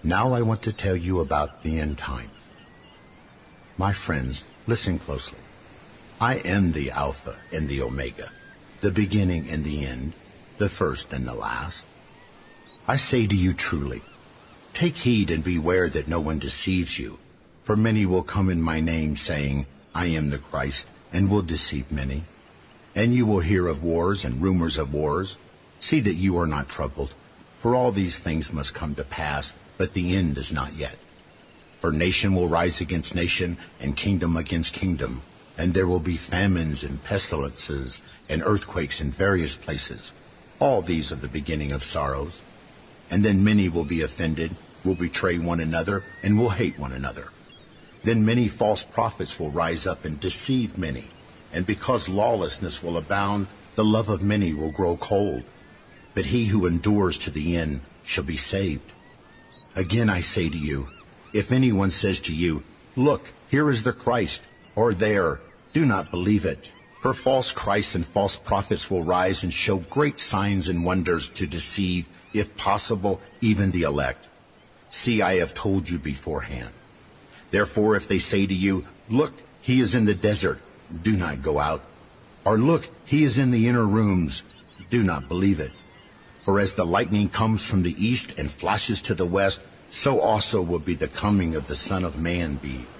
Now I want to tell you about the end time. My friends, listen closely. I am the Alpha and the Omega, the beginning and the end, the first and the last. I say to you truly, take heed and beware that no one deceives you, for many will come in my name saying, I am the Christ, and will deceive many. And you will hear of wars and rumors of wars. See that you are not troubled, for all these things must come to pass, but the end is not yet. For nation will rise against nation, and kingdom against kingdom, and there will be famines and pestilences and earthquakes in various places. All these are the beginning of sorrows. And then many will be offended, will betray one another, and will hate one another. Then many false prophets will rise up and deceive many. And because lawlessness will abound, the love of many will grow cold. But he who endures to the end shall be saved. Again I say to you, if anyone says to you, look, here is the Christ, or there, do not believe it. For false Christs and false prophets will rise and show great signs and wonders to deceive, if possible, even the elect. See, I have told you beforehand. Therefore, if they say to you, look, he is in the desert, do not go out. Or look, he is in the inner rooms, do not believe it. For as the lightning comes from the east and flashes to the west, so also will be the coming of the Son of Man be.